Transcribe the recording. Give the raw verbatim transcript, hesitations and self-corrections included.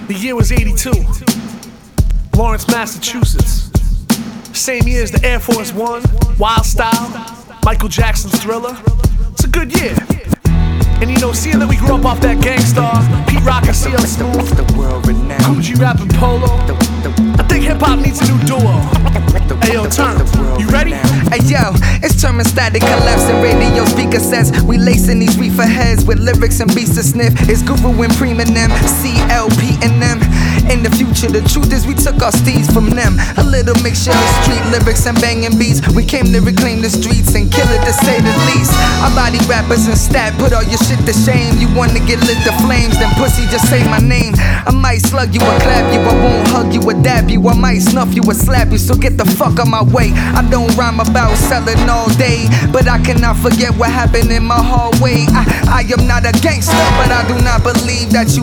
The year was eighty-two, Lawrence, Massachusetts. Same year as the Air Force One, Wild Style, Michael Jackson's Thriller. It's a good year. And you know, seeing that we grew up off that Gangstar, Pete Rock and C L Smooth, Coogee Rap and Polo, I think hip-hop needs a new duo. Hey yo, Turn, you ready? Hey yo, it's Termostatic collapsing radio speaker sets. We lacing these reefer heads with lyrics and beats to sniff. It's Guru and Preem and them, C L P and them. In the future, the truth is we took our steeds from them. A little mixture of street lyrics and banging beats. We came to reclaim the streets and kill it to say the least. I body rappers and stat, put all your shit to shame. You wanna get lit to flames, then pussy just say my name. I might slug you or clap you, I won't hug you or dab you. I might snuff you or slap you, so get the fuck out my way. I don't rhyme about selling all day, but I cannot forget what happened in my hallway. I, I am not a gangster, but I do not believe that you